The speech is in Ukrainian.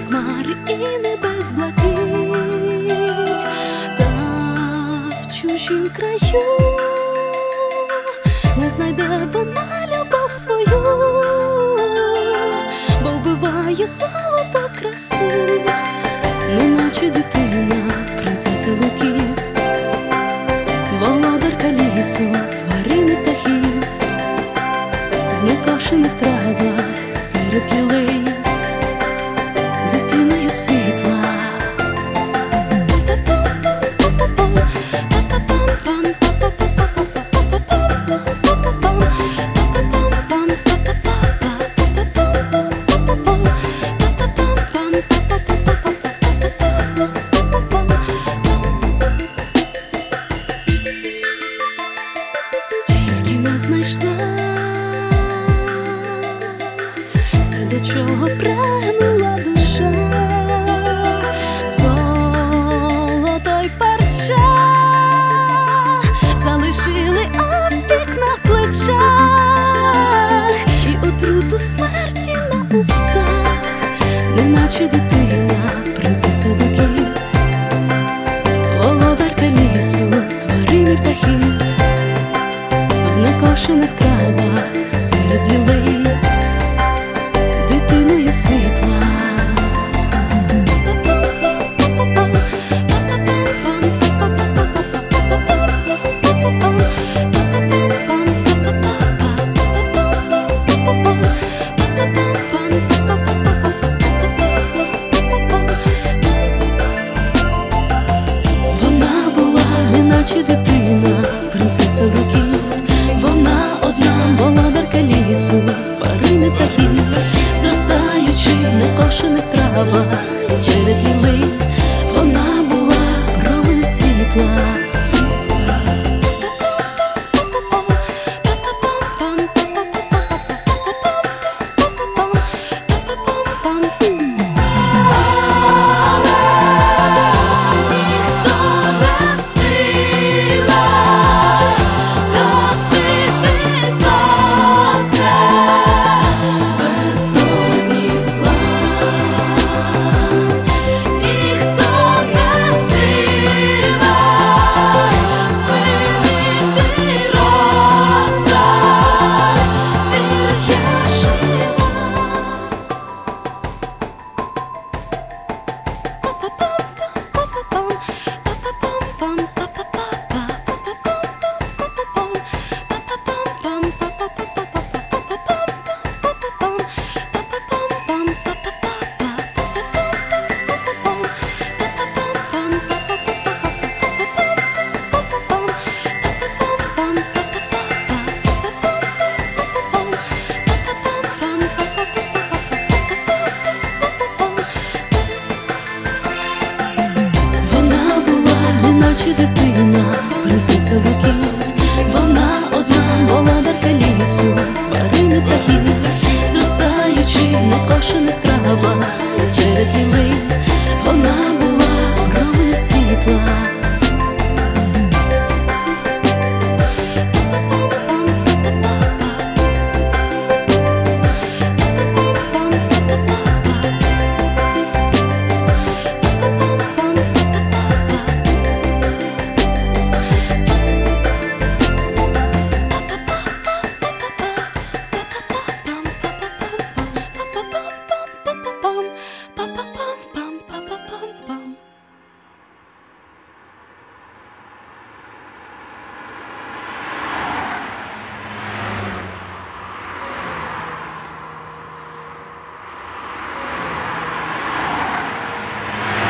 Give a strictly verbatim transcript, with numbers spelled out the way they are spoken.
крізь хмари і небес блакить, та в чужім краю не знайде вона любов свою, бо вбиває золото красу, неначе дитина принцеси луків, володарка лісу, тварини птахів, в некошених травах серед лілей, дитиною світла. Тільки не знайшла все, до чого прагнула душа, золото й парча залишили опік на плечах і отруту смерті на устах, неначе дитина принцеси луків, володарка лісу, тварин і птахів, в некошених травах серед лілей, дитиною світла. Вона була неначе дитина принцеса луків, вона одна володарка лісу, тварини птахів, зростаючи в некошених травах серед лілей, вона була променем світла. Дитина принцеса луків, вона одна володарка лісу, тварини птахів, зростаючи в некошених травах серед лілей.